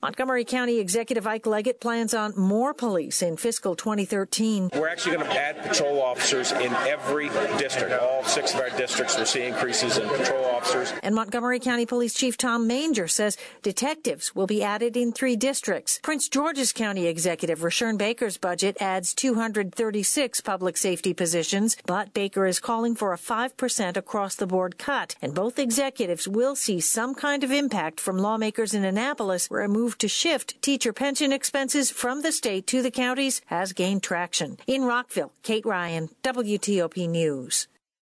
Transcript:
Montgomery County Executive Ike Leggett plans on more police in fiscal 2013. We're actually going to add patrol officers in every district. All 6 of our districts will see increases in patrol officers. And Montgomery County Police Chief Tom Manger says detectives will be added in 3 districts. Prince George's County Executive Rashern Baker's budget adds 236 public safety positions, but Baker is calling for a 5% across-the-board cut. And both executives will see some kind of impact from lawmakers in Annapolis, where a move to shift teacher pension expenses from the state to the counties has gained traction. In Rockville, Kate Ryan, WTOP News.